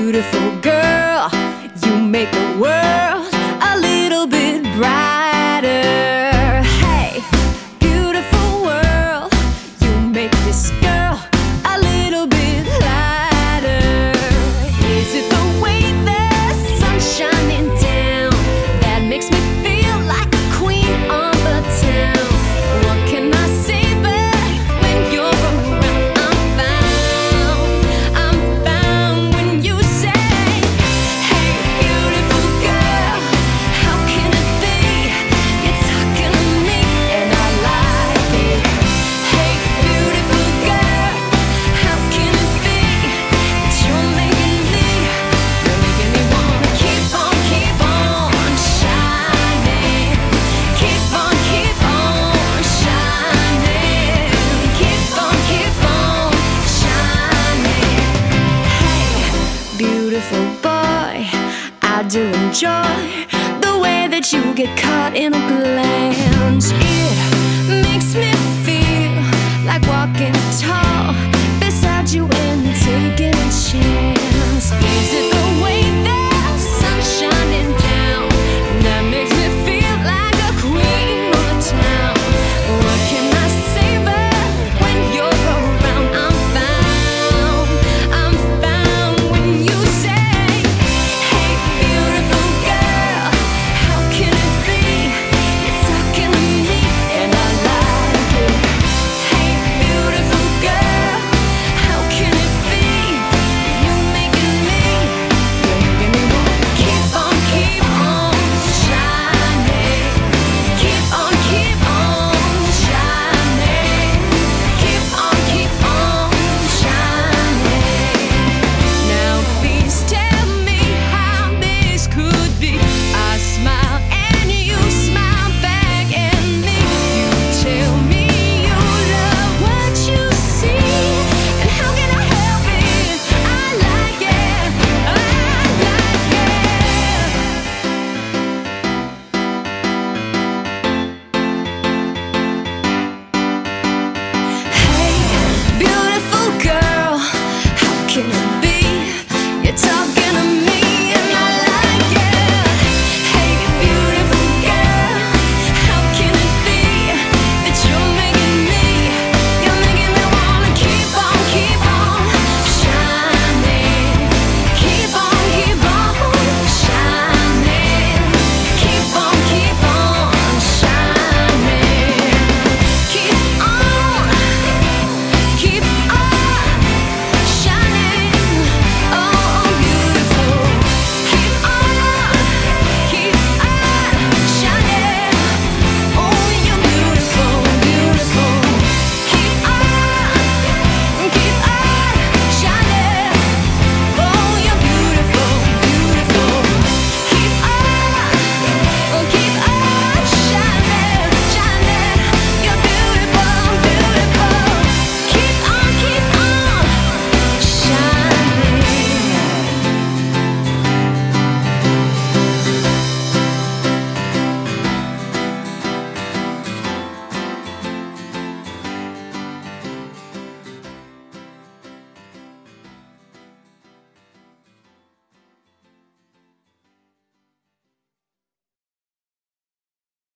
beautiful girl, you make the world a little bit brighter. Hey, beautiful world, you make this girl a little bit lighter. Is it the way the sun's shining down that makes me feel like a queen of the town? What can I say, but when you're around, I'm found when you say, hey, beautiful girl, how can it be you're talking to me and I like it? Hey, beautiful girl, how can it be that you're making me wanna keep on shining, keep on shining, keep on shining. Hey, beautiful boy, I do enjoy the way that you get caught in a glance. It makes me feel like walking tall